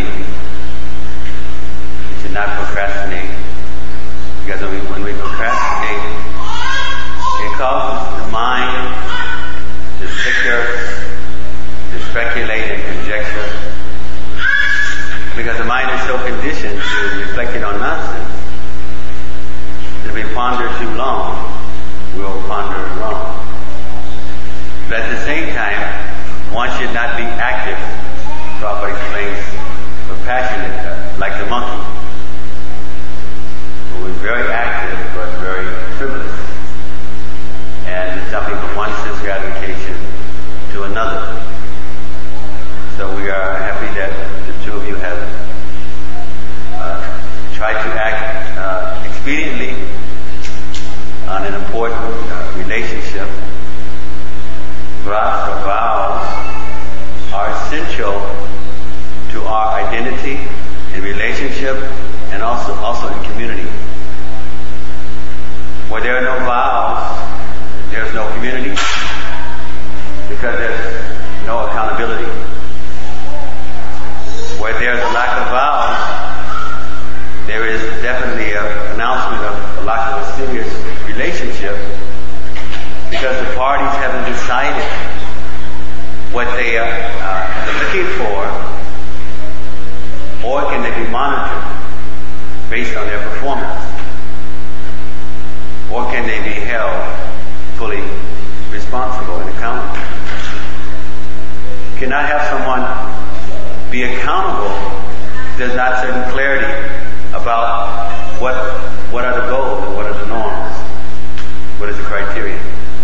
We should not procrastinate. Because when we procrastinate, it causes the mind to bicker, to speculate and conjecture. Because the mind is so conditioned to reflecting on nonsense. If we ponder too long, we'll ponder wrong. But at the same time, one should not be active. Prabhupada explains or passionate, like the monkey, who is very active but very frivolous, and jumping from one sense gratification to another. So we are happy that the two of you have tried to act expediently on an important relationship. Vrats or vows are essential to our identity in relationship and also in community. Where there are no vows, there's no community because there's no accountability. Where there's a lack of vows, there is definitely an announcement of a lack of a serious relationship because the parties haven't decided what they are looking for, or can they be monitored based on their performance, or can they be held fully responsible and accountable. You cannot have someone be accountable if there's not certain clarity about what are the goals and what are the norms, what is the criteria.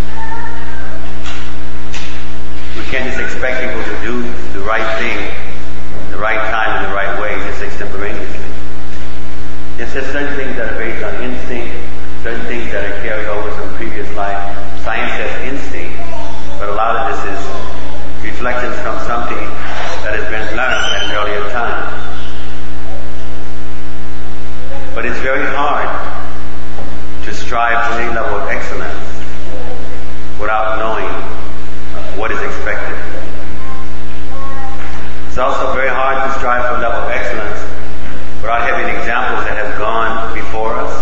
We can't just expect people to do the right thing, the right time, in the right way, just extemporaneously. There's just certain things that are based on instinct, certain things that are carried over from previous life. Science has instinct, but a lot of this is reflections from something that has been learned at an earlier time. But it's very hard to strive for any level of excellence without knowing what is expected. It's also very hard to strive for a level of excellence without having examples that have gone before us.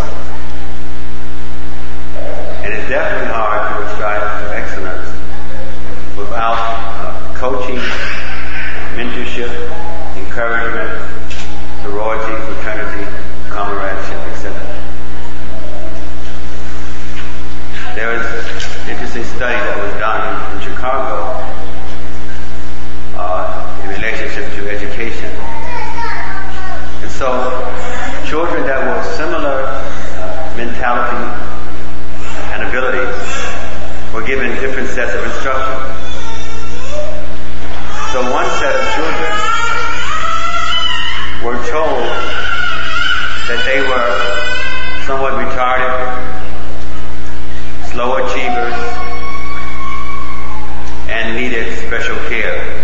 And it's definitely hard to strive for excellence without coaching, mentorship, encouragement, sorority, fraternity, comradeship, etc. There is an interesting study that was done in Chicago in relationship to education. And so children that were similar mentality and abilities were given different sets of instruction. So one set of children were told that they were somewhat retarded, slow achievers, and needed special care.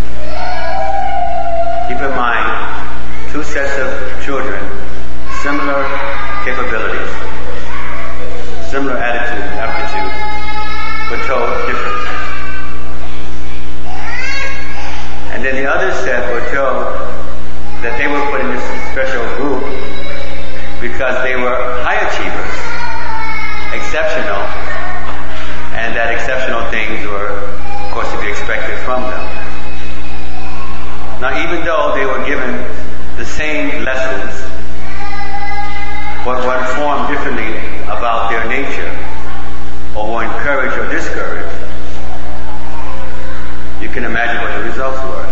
Keep in mind, two sets of children, similar capabilities, similar attitude, aptitude, but told differently. And then the other set were told that they were put in this special group because they were high achievers, exceptional, and that exceptional things were, of course, to be expected from them. Now, even though they were given the same lessons, but were informed differently about their nature, or were encouraged or discouraged, you can imagine what the results were.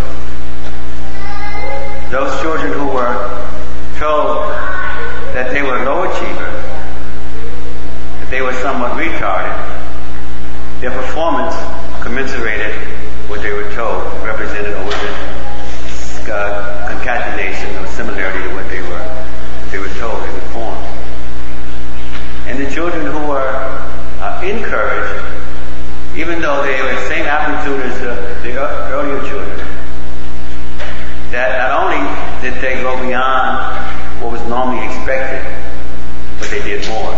Those children who were told that they were low achievers, that they were somewhat retarded, their performance commensurated what they were told, represented or was concatenation or similarity to what they were told, they were formed. And the children who were encouraged, even though they had the same aptitude as the earlier children, that not only did they go beyond what was normally expected, but they did more.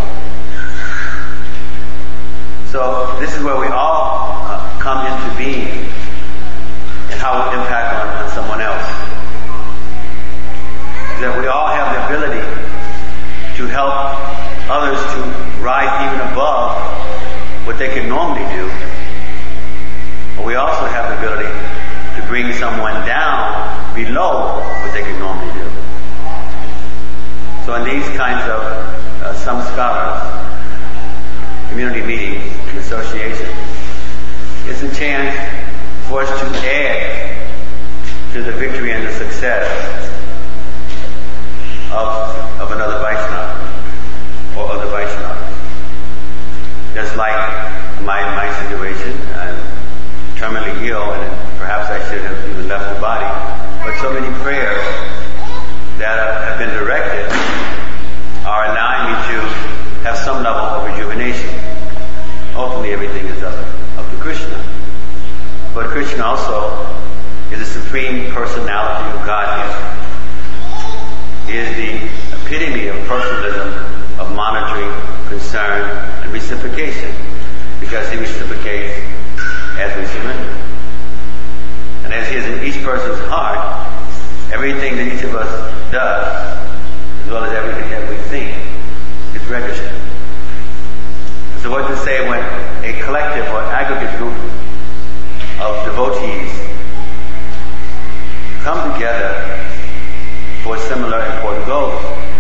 So this is where we all come into being and how it impacts on someone else. they could normally do, but we also have the ability to bring someone down below what they could normally do. So in these kinds of samskaras, community meetings and associations, it's a chance for us to add to the victory and the success of another Vaishnava or other Vaishnavas. Just like my situation, I'm terminally ill and perhaps I should have even left the body, but so many prayers that have been directed are allowing me to have some level of rejuvenation. Ultimately everything is up to Krishna. But Krishna also is the supreme personality of Godhead. He is the epitome of personalism, of monitoring, concern, and reciprocation, because he reciprocates as we surrender. And as he is in each person's heart, everything that each of us does, as well as everything that we think, is registered. So what to say when a collective or aggregate group of devotees come together for similar important goals?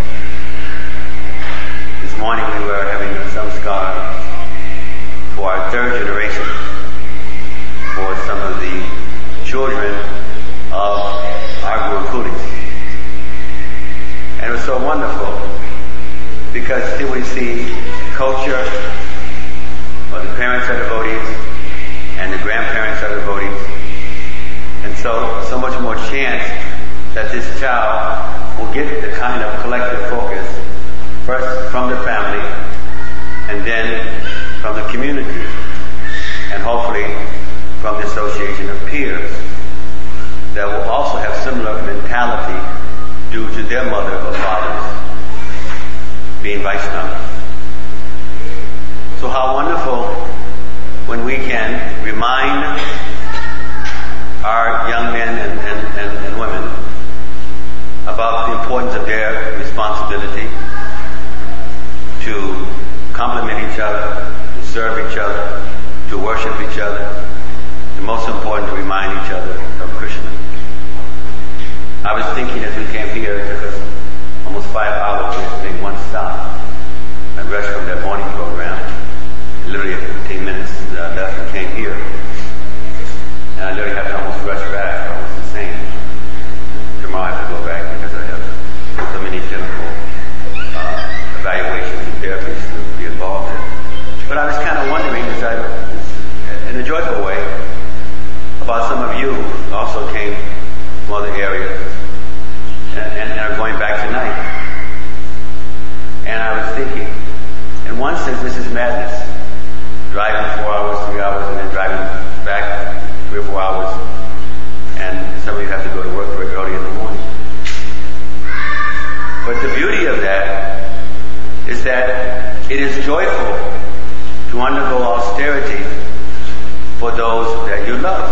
This morning we were having a samskar for our third generation, for some of the children of our Gurukulis. And it was so wonderful because here we see culture, or the parents are devotees, and the grandparents are devotees. And so much more chance that this child will get the kind of collective focus, first from the family, and then from the community, and hopefully from the association of peers that will also have similar mentality due to their mother or fathers being Vaishnavas. So how wonderful when we can remind our young men and women about the importance of their responsibility to complement each other, to serve each other, to worship each other, and most important, to remind each other of Krishna. I was thinking as we came here, it took us almost 5 hours to make one stop and rest from that morning program. Literally 15 minutes left and came here. And I literally have to almost rush back. Almost the same. Tomorrow I have to go back because I have so many clinical evaluations and therapies to be involved in. But I was kind of wondering, in a joyful way, about some of you who also came from other areas and are going back tonight. And I was thinking, in one sense, this is madness. Driving 4 hours, 3 hours, and then driving back 3 or 4 hours. And some of you have to go to work very early in the morning. But the beauty of that is that it is joyful to undergo austerity for those that you love.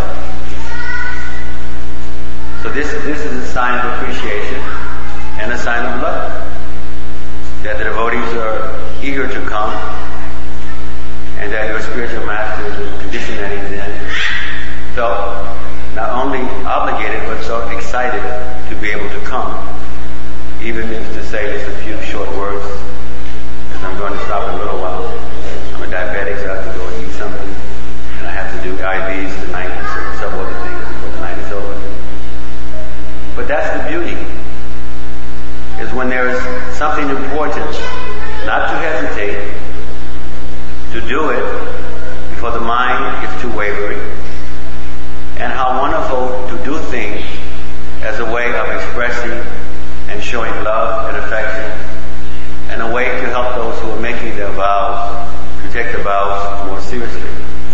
So this is a sign of appreciation and a sign of love. That the devotees are eager to come, and that your spiritual master, the condition that he's in, felt not only obligated but so excited to be able to come, even if to say just a few short words, as I'm going to stop in a little while. I'm a diabetic, so I have to go and eat something, and I have to do IVs tonight and several other things before the night is over. But that's the beauty, is when there is something important, not to hesitate, to do it before the mind gets too wavering. And how wonderful to do things as a way of expressing and showing love and affection, and a way to help those who are making their vows to take the vows more seriously.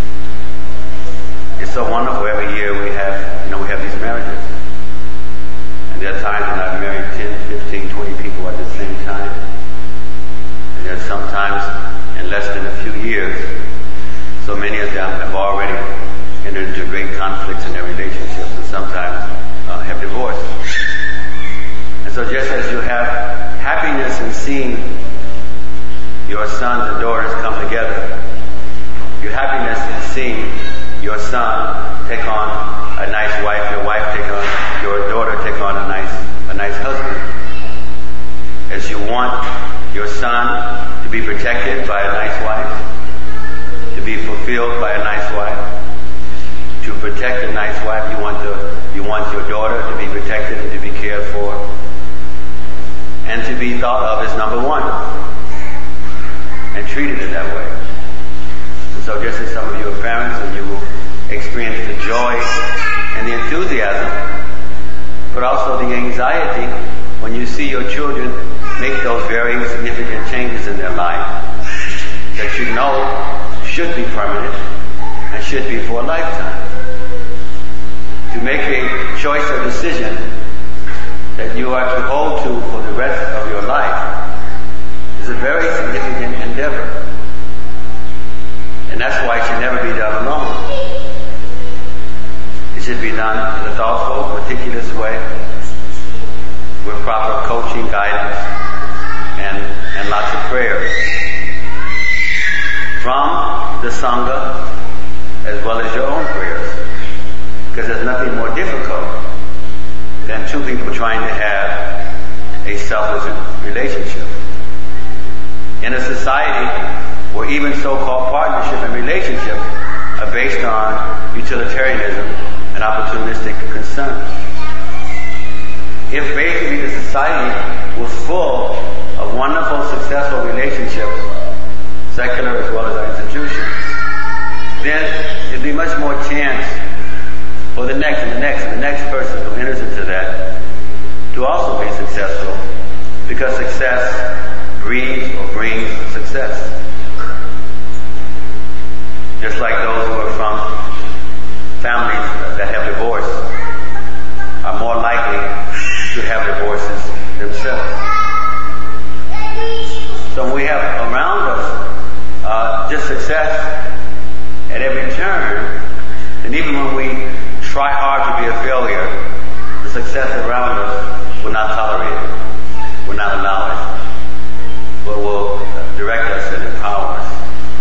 It's so wonderful. Every year we have these marriages. And there are times when I've married 10, 15, 20 people at the same time. And there's sometimes in less than a few years, so many of them have already entered into great conflicts in their relationships, and sometimes have divorced. And so just as you have happiness in seeing your sons and daughters come together, you your happiness in seeing your son take on a nice wife, your wife take on, your daughter take on a nice husband. As you want your son to be protected by a nice wife, to be fulfilled by a nice wife, to protect a nice wife, you want your daughter to be protected and to be cared for, and to be thought of as number one, and treated in that way. And so just as some of you are parents, and you will experience the joy and the enthusiasm, but also the anxiety when you see your children make those very significant changes in their life that you know should be permanent and should be for a lifetime. To make a choice or decision that you are to hold to for the rest of your life is a very significant endeavor. And that's why it should never be done alone. It should be done in a thoughtful, meticulous way with proper coaching, guidance, and lots of prayers from the Sangha as well as your own prayers. Because there's nothing more difficult than two people trying to have a selfless relationship. In a society where even so-called partnership and relationship are based on utilitarianism and opportunistic concerns. If basically the society was full of wonderful, successful relationships, secular as well as our institutions, then there'd be much more chance for the next and the next and the next person who enters into that to also be successful, because success breeds or brings success. Just like those who are from families that have divorced are more likely to have divorces themselves. So when we have around us just success at every turn, and even when we try hard to be a failure, the success around us will not tolerate it, will not allow it, but will direct us and empower us.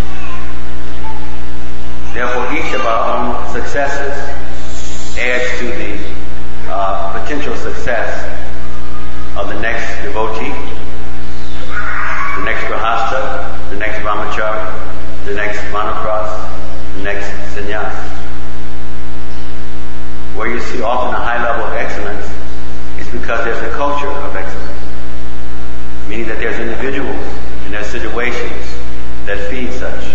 Therefore, each of our own successes adds to the potential success of the next devotee, the next grahastha, the next brahmachari, the next vanapras, the next sannyas. Where you see often a high level of excellence is because there's a culture of excellence, meaning that there's individuals and there's situations that feed such.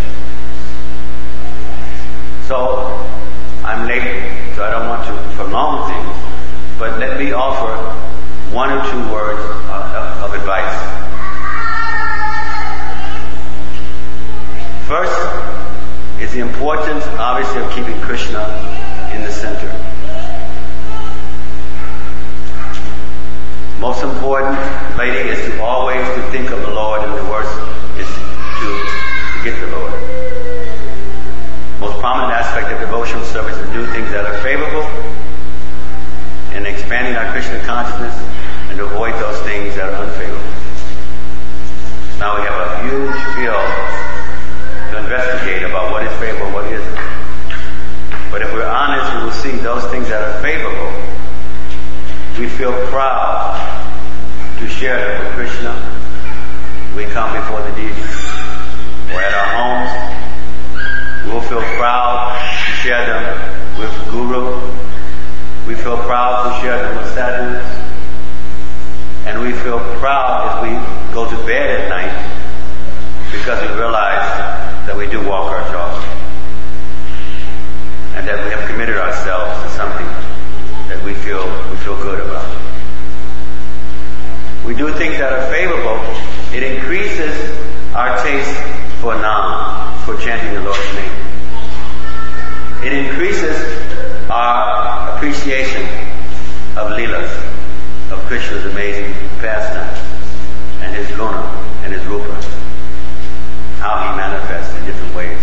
So, I'm late, so I don't want to prolong things, but let me offer one or two words of advice. First is the importance, obviously, of keeping Krishna in the center. Most important, lady, is to always to think of the Lord, and the worst is to forget the Lord. Most prominent aspect of devotional service is to do things that are favorable and expanding our Krishna consciousness, and to avoid those things that are unfavorable. Now we have a huge field to investigate about what is favorable and what isn't. But if we're honest, we will see those things that are favorable. We feel proud to share them with Krishna. We come before the deity. Or at our homes, we'll feel proud to share them with Guru. We feel proud to share them with sadhus. And we feel proud if we go to bed at night because we realize that we do walk our talk. And that we have committed ourselves to something that we feel good about. We do things that are favorable. It increases our taste for Nam, for chanting the Lord's name. It increases our appreciation of Leelas, of Krishna's amazing pastimes, and his guna, and his rupa, how he manifests in different ways.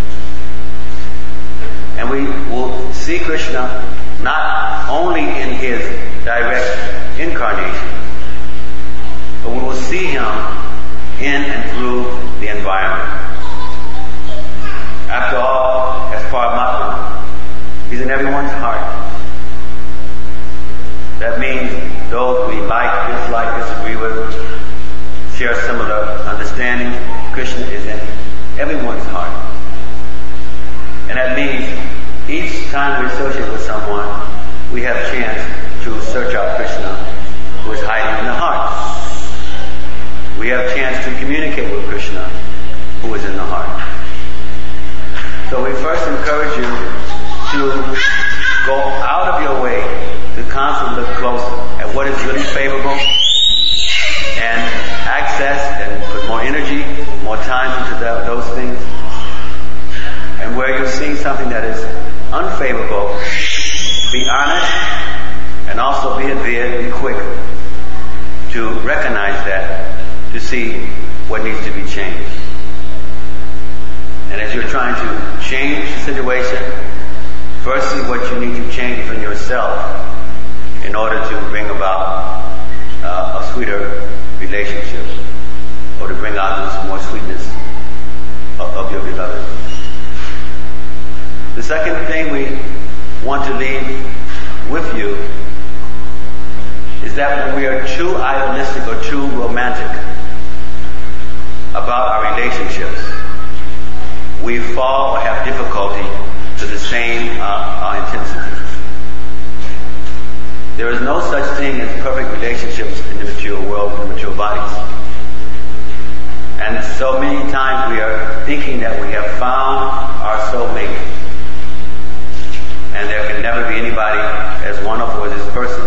And we will see Krishna not only in his direct incarnation, but we will see him in and through the environment. After all, everyone's heart. That means those we like, dislike, disagree with, share similar understanding. Krishna is in everyone's heart. And that means each time we associate with someone, we have a chance to search out Krishna, who is hiding in the heart. We have a chance to communicate with Krishna, who is in the heart. So we first encourage you to go out of your way to constantly look close at what is really favorable and access and put more energy, more time into those things. And where you're seeing something that is unfavorable, be honest and also be aware, be quick to recognize that, to see what needs to be changed. And as you're trying to change the situation, first see what you need to change within yourself in order to bring about a sweeter relationship, or to bring out this more sweetness of your beloved. The second thing we want to leave with you is that when we are too idealistic or too romantic about our relationships, we fall or have difficulty to the same intensity. There is no such thing as perfect relationships in the material world, in the material bodies. And so many times we are thinking that we have found our soulmate, and there can never be anybody as wonderful as this person.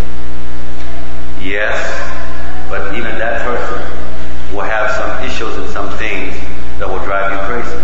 Yes, but even that person will have some issues and some things that will drive you crazy.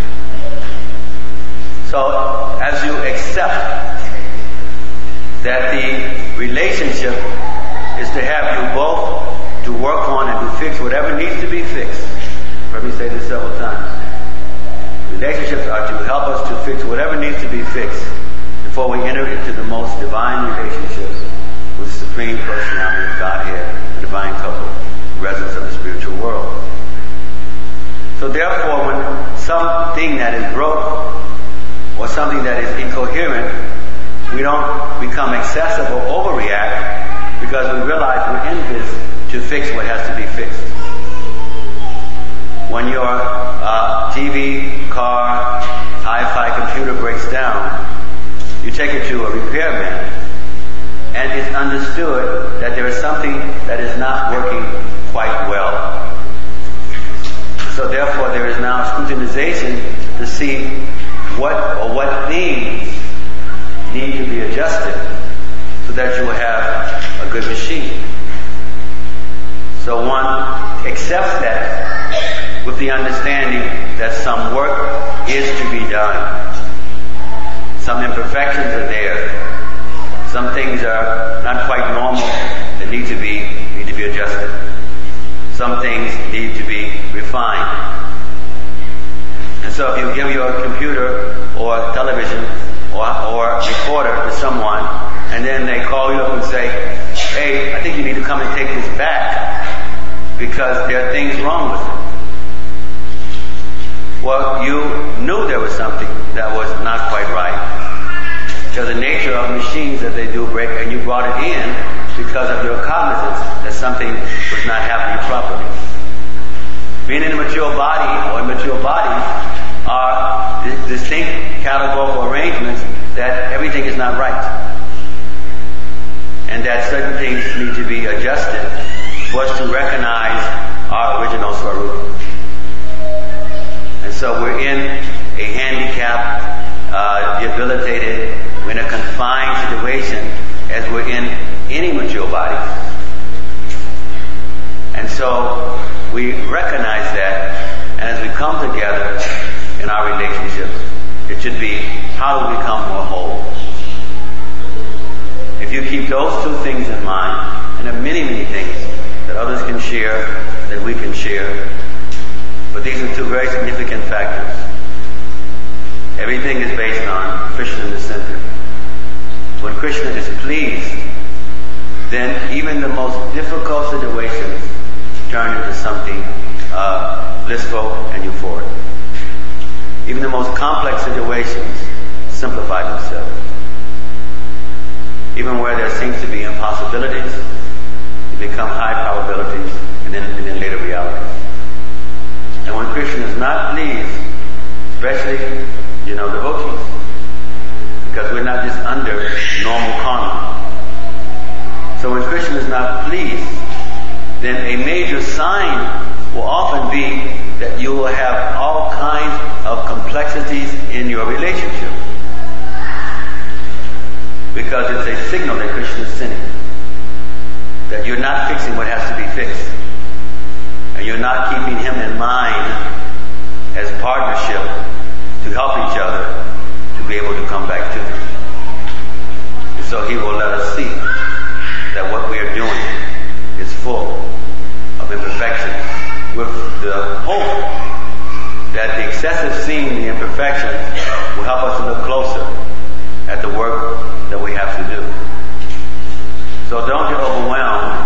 So, as you accept that the relationship is to have you both to work on and to fix whatever needs to be fixed. Let me say this several times. Relationships are to help us to fix whatever needs to be fixed before we enter into the most divine relationships with the Supreme Personality of Godhead, the divine couple, residents of the spiritual world. So therefore, when something that is broke or something that is incoherent, we don't become excessive or overreact, because we realize we're in this to fix what has to be fixed. When your TV, car, hi-fi computer breaks down, you take it to a repairman, and it's understood that there is something that is not working quite well. So therefore there is now scrutinization to see what things need to be adjusted so that you will have a good machine. So one accepts that with the understanding that some work is to be done. Some imperfections are there. Some things are not quite normal that need to be adjusted. Some things need to be refined. And so if you give your computer or television or recorder to someone, and then they call you up and say, hey, I think you need to come and take this back because there are things wrong with it. Well, you knew there was something that was not quite right, because the nature of machines that they do break, and you brought it in because of your cognizance that something was not happening properly. Being in a material body or immaterial bodies are distinct categorical arrangements that everything is not right, and that certain things need to be adjusted for us to recognize our original Swarupa. And so we're in a handicapped, debilitated, we're in a confined situation as we're in any material body. And so we recognize that, and as we come together in our relationships, it should be, how do we become more whole? If you keep those two things in mind, and there are many, many things that others can share, that we can share, but these are two very significant factors. Everything is based on Krishna in the center. When Krishna is pleased, then even the most difficult situations turn into something blissful and euphoric. Even the most complex situations simplify themselves. even where there seems to be impossibilities, they become high probabilities and then later realities. And when Krishna is not pleased, especially, devotees, because we're not just under normal karma. So when Krishna is not pleased, then a major sign will often be that you will have all kinds of complexities in your relationship. Because it's a signal that Krishna is sinning. That you're not fixing what has to be fixed. And you're not keeping him in mind as partnership to help each other to be able to come back to him. And so he will let us see that what we are doing is full of imperfections, with the hope that the excessive seeing the imperfections will help us to look closer at the work that we have to do. So don't get overwhelmed,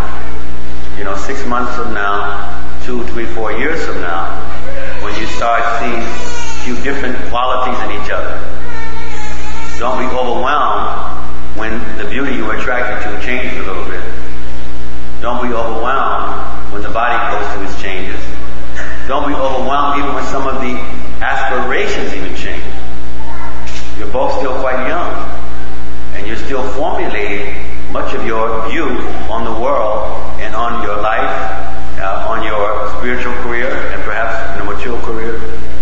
6 months from now, 2, 3, 4 years from now, when you start seeing a few different qualities in each other. Don't be overwhelmed when the beauty you were attracted to changed a little bit. Don't be overwhelmed when the body goes through its changes. Don't be overwhelmed even when some of the aspirations even change. You're both still quite young, and you're still formulating much of your view on the world and on your life, on your spiritual career, and perhaps in a mature career.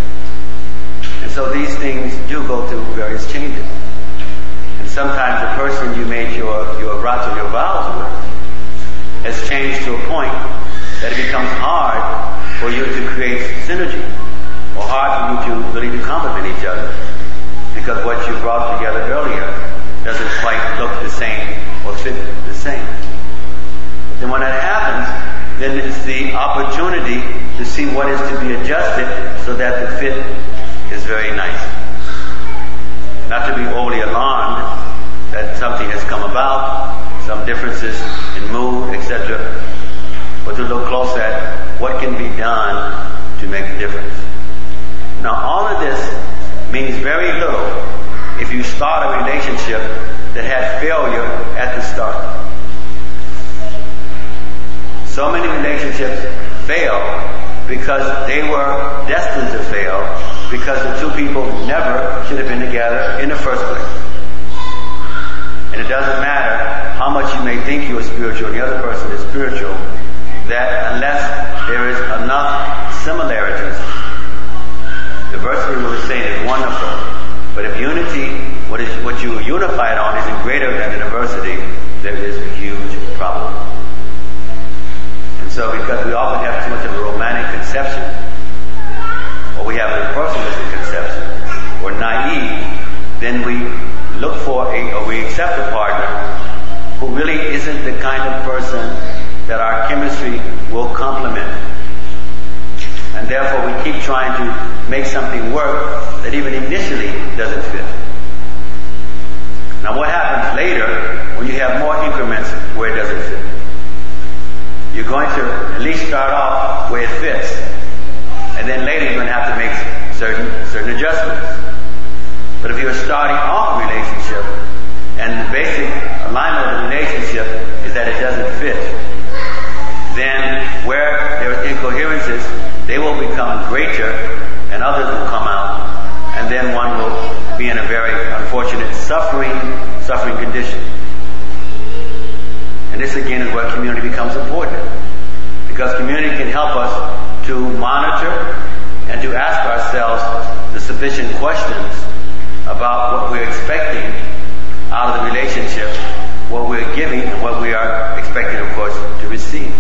And so these things do go through various changes. And sometimes the person you made your vrata, your vows with, has changed to a point that it becomes hard for you to create synergy, or hard for you to really complement each other, because what you brought together earlier doesn't quite look the same or fit the same. Then when that happens, then it's the opportunity to see what is to be adjusted so that the fit is very nice. Not to be overly alarmed that something has come about, some differences in mood, etc., but to look close at what can be done to make a difference. Now all of this means very little if you start a relationship that had failure at the start. So many relationships fail because they were destined to fail, because the two people never should have been together in the first place. And it doesn't matter how much you may think you are spiritual and the other person is spiritual, that unless there is enough similarities, diversity, we were saying, is wonderful. But if unity, what you are unified on, isn't greater than the diversity, there is a huge problem. And so because we often have too much of a romantic conception, or we have an impersonalistic conception, or naive, then we look for or we accept a partner who really isn't the kind of person that our chemistry will complement. And therefore we keep trying to make something work that even initially doesn't fit. Now what happens later when you have more increments where it doesn't fit? You're going to at least start off where it fits, and then later you're going to have to make certain adjustments. But if you're starting off a relationship and the basic alignment of the relationship is that it doesn't fit, then where there are incoherences, they will become greater and others will come out, and then one will be in a very unfortunate suffering condition. And this again is where community becomes important, because community can help us to monitor and to ask ourselves the sufficient questions about what we're expecting out of the relationship, what we're giving, and what we are expecting, of course, to receive.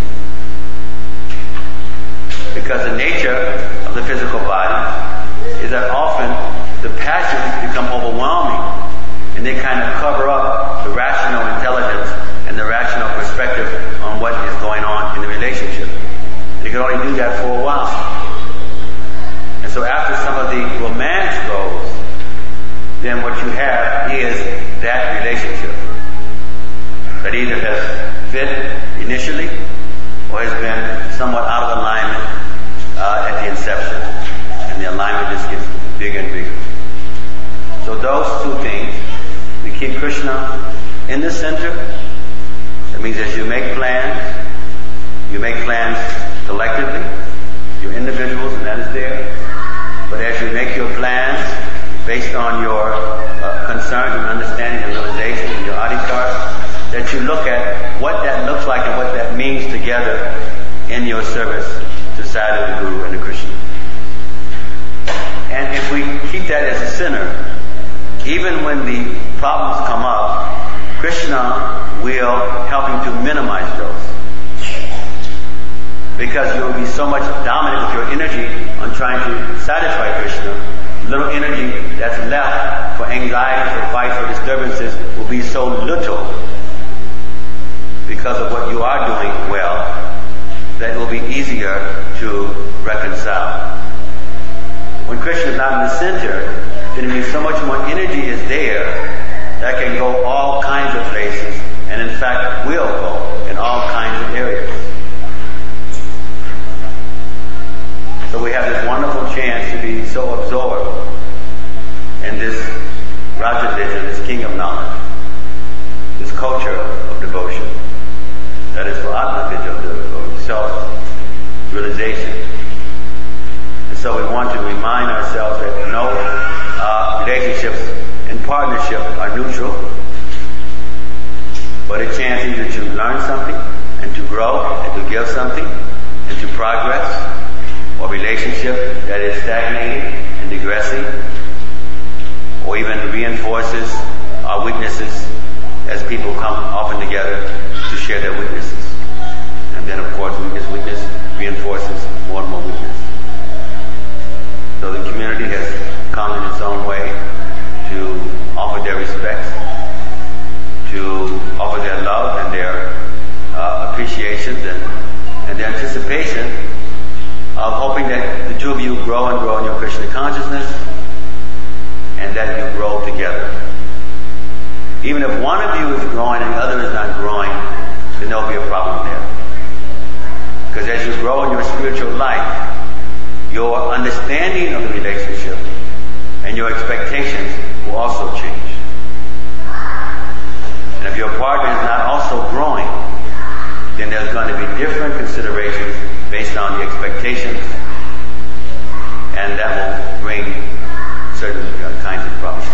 Because the nature of the physical body is that often the passions become overwhelming, and they kind of cover up the rational intelligence and the rational perspective on what is going on in the relationship. They can only do that for a while. And so after some of the romance goes, then what you have is that relationship that either has fit initially or has been somewhat out of alignment at the inception, and the alignment just gets bigger and bigger. So those two things, we keep Krishna in the center. That means as you make plans collectively, you're individuals, and that is there. But as you make your plans based on your concerns and understanding and realization and your adhikar, that you look at what that looks like and what that means together in your service to Sadhu, the Guru, and the Krishna. And if we keep that as a center, even when the problems come up, Krishna will help you to minimize those. Because you will be so much dominant with your energy on trying to satisfy Krishna, little energy that's left for anxiety, for fights, for disturbances will be so little because of what you are doing well that it will be easier to reconcile. When Krishna is not in the center, then it means so much more energy is there that can go all kinds of places, and in fact will go in all kinds of areas. So we have this wonderful chance to be so absorbed in this Raja Vision, this king of knowledge, this culture of devotion, that is for Atma Vidyam, or self-realization. And so we want to remind ourselves that no relationships in partnership are neutral, but a chance either to learn something, and to grow, and to give something, and to progress, or relationship that is stagnating and digressing, or even reinforces our weaknesses as people come often together to share their weaknesses. And then of course weakness reinforces more and more weakness. So the community has come in its own way to offer their respects, to offer their love and their appreciations and their anticipation of hoping that the two of you grow and grow in your Krishna consciousness, and that you grow together. Even if one of you is growing and the other is not growing, then there'll be a problem there. Because as you grow in your spiritual life, your understanding of the relationship and your expectations will also change. And if your partner is not also growing, then there's going to be different considerations based on the expectations, and that will bring certain kinds of problems.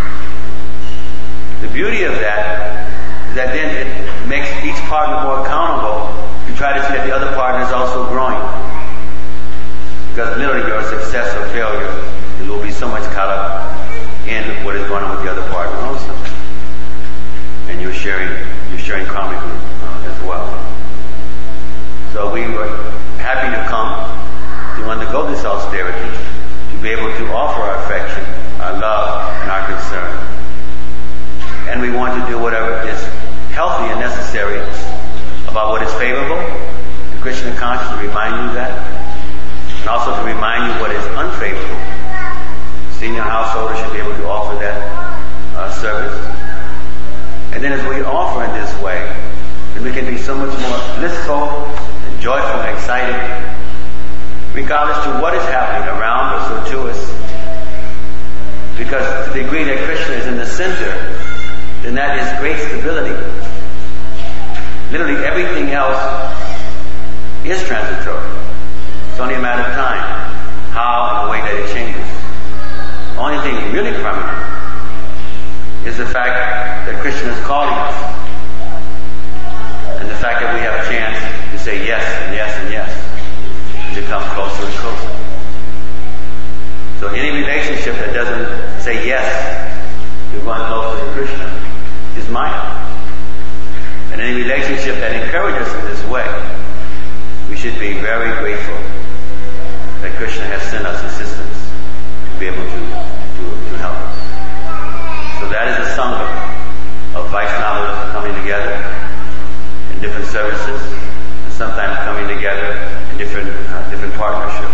The beauty of that is that then it makes each partner more accountable to try to see that the other partner is also growing. Because literally your success or failure will be so much caught up in what is going on with the other partner also. And you're sharing karmically as well. So we were happy to come to undergo this austerity, to be able to offer our affection, our love, and our concern. And we want to do whatever is healthy and necessary about what is favorable. The Krishna consciousness to remind you that, and also to remind you what is unfavorable. Senior householders should be able to offer that service. And then as we offer in this way, then we can be so much more blissful, joyful and excited, regardless to what is happening around us or to us. Because to the degree that Krishna is in the center, then that is great stability. Literally everything else is transitory. It's only a matter of time, how and the way that it changes. The only thing really permanent is the fact that Krishna is calling us, and the fact that we have a chance to say yes and yes and yes, and to come closer and closer. So any relationship that doesn't say yes to going closer to Krishna is Maya. And any relationship that encourages us in this way, we should be very grateful that Krishna has sent us assistance to be able to help us. So that is a sangha of Vaishnavas coming together in different services, and sometimes coming together in different partnerships.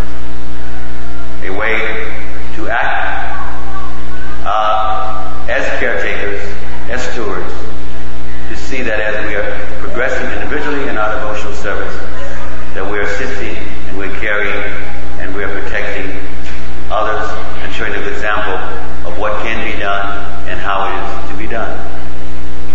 A way to act as caretakers, as stewards, to see that as we are progressing individually in our devotional service, that we are assisting and we're caring and we are protecting others and showing a good example of what can be done and how it is to be done.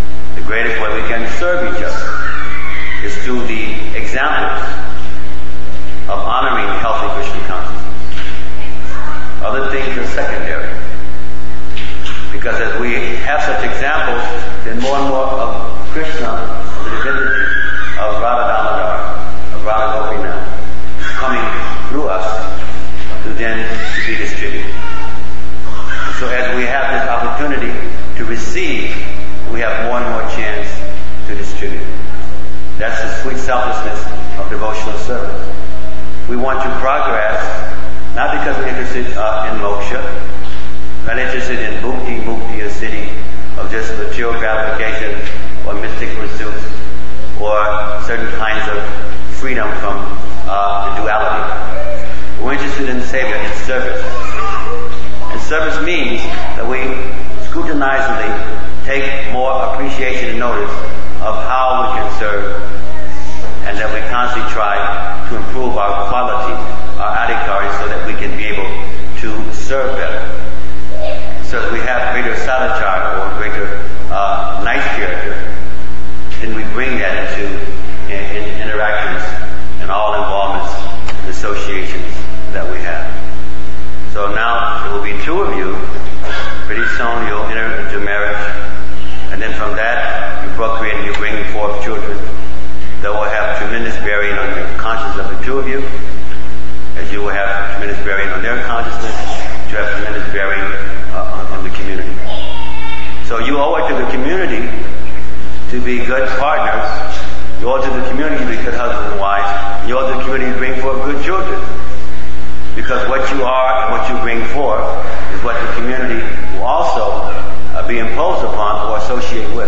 The greatest way we can serve each other is through the examples of honoring healthy Krishna consciousness. Other things are secondary. Because as we have such examples, then more and more of Krishna, of the divinity, of Radha Damodar, of Radha Gopinath, is coming through us to be distributed. And so as we have this opportunity to receive, we have more and more chance to distribute. That's the sweet selflessness of devotional service. We want to progress, not because we're interested in moksha, not interested in mukti, a city of just material gratification or mystic pursuits or certain kinds of freedom from the duality. We're interested in Seva, in service. And service means that we scrutinizingly take more appreciation and notice of how we can serve, and that we constantly try to improve our quality, our adhikari, so that we can be able to serve better. So as we have greater sadachara or greater nice character, then we bring that into interactions and all involvements and associations that we have. So now there will be two of you. Pretty soon you'll enter into marriage, and then from that you procreate and you bring forth children that will have tremendous bearing on the consciousness of the two of you, as you will have tremendous bearing on their consciousness, to have tremendous bearing on the community. So you owe it to the community to be good partners. You owe it to the community to be good husbands and wives. You owe it to the community to bring forth good children. Because what you are and what you bring forth is what the community will also be imposed upon or associate with.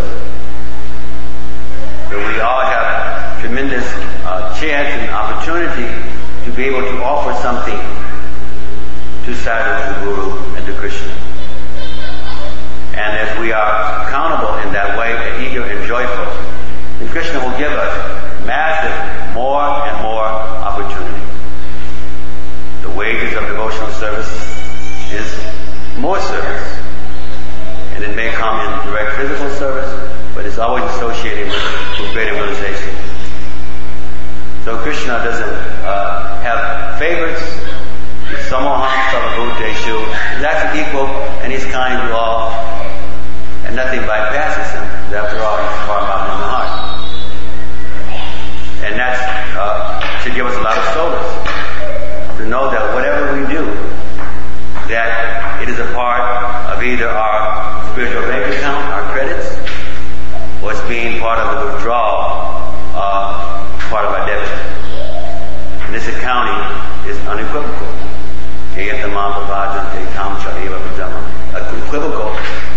So we all have tremendous chance and opportunity to be able to offer something to Sadhu, to Guru, and to Krishna. And as we are accountable in that way, and eager and joyful, then Krishna will give us massive, more and more opportunity. The wages of devotional service is more service. And it may come in direct physical service, but it's always associated with greater realization. So Krishna doesn't have favorites. Samoham Sarvabhuteshu. He's actually equal and he's kind to all. And nothing bypasses him. After all, he's Paramatma in the heart. And that should give us a lot of solace. To know that whatever we do, that it is a part of either our spiritual bank account, our credits, or it's being part of the withdrawal, part of our debit. And this accounting is unequivocal. Equivocal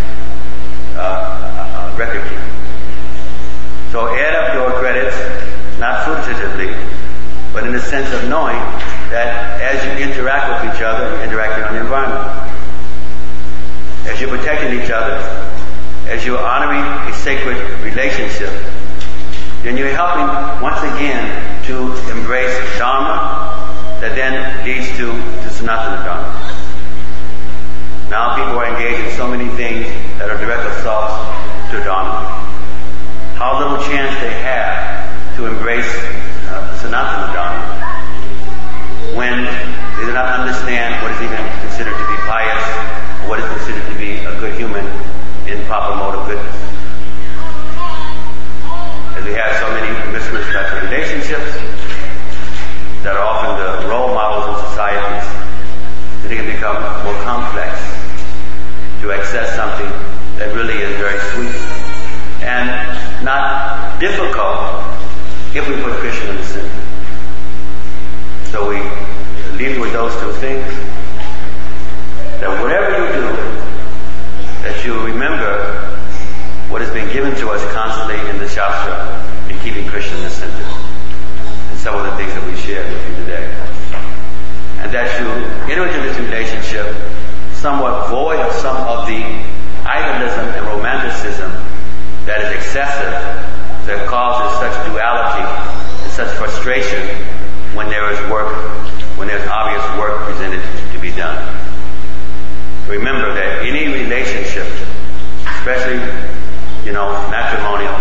record keeping. So add up your credits, not fruitatively, but in the sense of knowing that as you interact with each other, you're interacting on the environment. As you're protecting each other, as you're honoring a sacred relationship, then you're helping once again to embrace Dharma that then leads to Sanatana Dharma. Now people are engaged in so many things that are direct assaults to Dharma. How little chance they have to embrace Sanatana Dharma when they do not understand what is even considered to be pious, or what is considered to be a good human in proper mode of goodness. As we have so many promiscuous types of relationships that are often the role models in societies, that it can become more complex to access something that really is very sweet and not difficult if we put Krishna in the center. So we leave you with those two things. That whatever you do, that you remember what has been given to us constantly in the Shastra in keeping Krishna in the center. And some of the things that we shared with you today. And that you enter into this relationship somewhat void of some of the idolism and romanticism that is excessive, that causes such duality and such frustration when there is work, when there's obvious work presented to be done. Remember that any relationship, especially, matrimonial,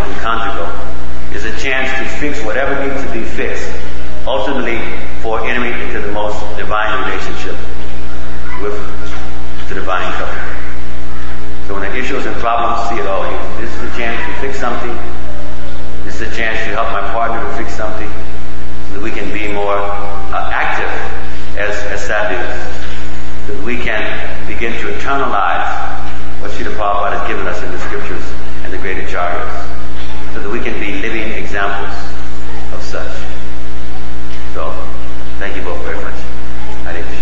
to fix whatever needs to be fixed, ultimately for entering into the most divine relationship with the divine couple. So when the issues and problems, see it all. This is a chance to fix something. This is a chance to help my partner to fix something, so that we can be more active as sadhus, so that we can begin to internalize what Srila Prabhupada has given us in the scriptures and the great acharyas, so that we can be living examples of such. So, thank you both very much. Hare Krishna.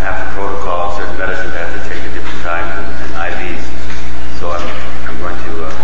I'm going to